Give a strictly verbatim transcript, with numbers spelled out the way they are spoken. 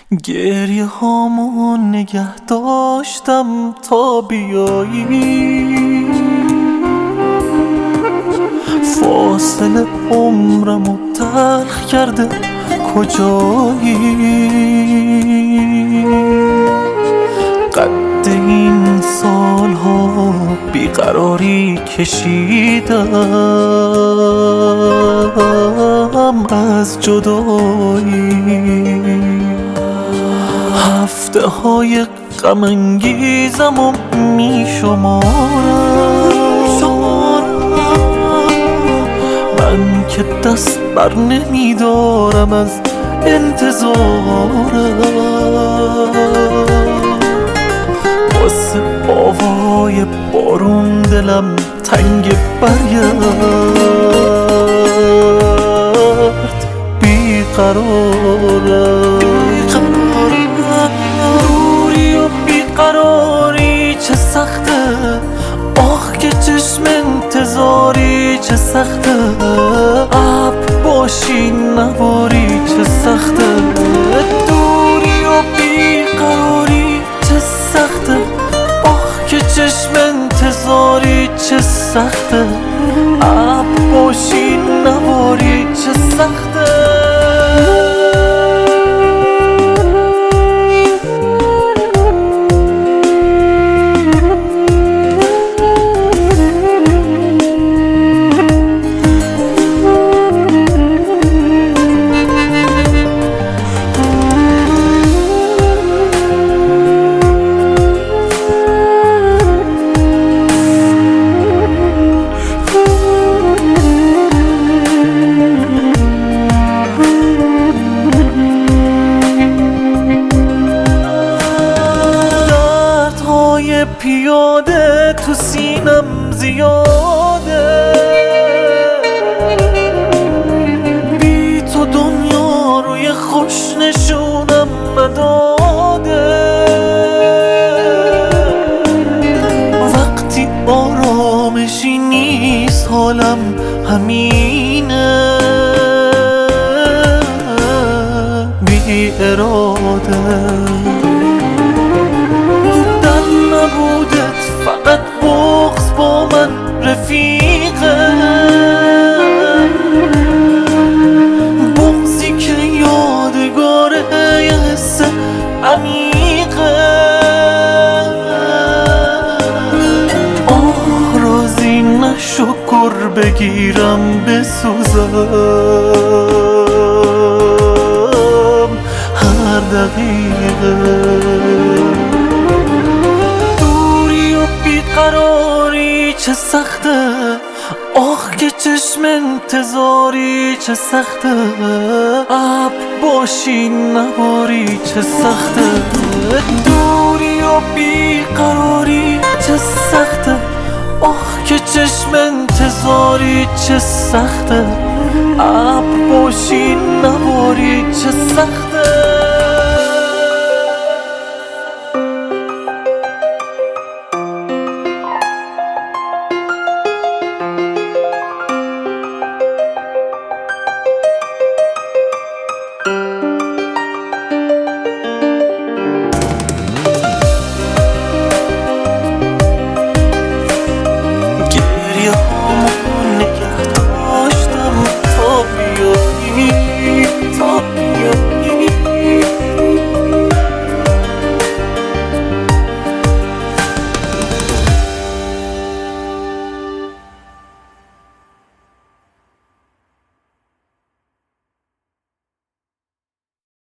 گریه هامو نگه داشتم تا بیایی، فاصله عمرمو تلخ کرده کجایی. قد این سالها بیقراری کشیدم از جدایی، هفته های غم انگیزمو می شمارم، من که دست بر نمی دارم از انتظارم. واسه آوای بارون دلم تنگ برگرد، بیقرارم. دوری و بیقراری چه سخته، آخ که چشم انتظاری چه سخته. اب باشی نباری چه سخته، دوری و بیقراری چه سخته، آخ که چشم انتظاری چه سخته. اب باشی نباری چه سخته. پیاده تو سینم زیاده، بی تو دنیا روی خوش نشونم نداده. وقتی آرامشی نیست حالم همینه، بی اراده. نبودت فقط بغض با من رفیقه، بغضی که یادگاره یه حس عمیقه. آه راضی نشو گر بگیرم بسوزم هر دقیقه. بیقراری چه سخته، آخ که چشم انتظاری چه سخته. اب باشی نباری چه سخته، دوری و بیقراری چه سخته، آخ که چشم انتظاری چه سخته. اب باشی نباری چه سخته.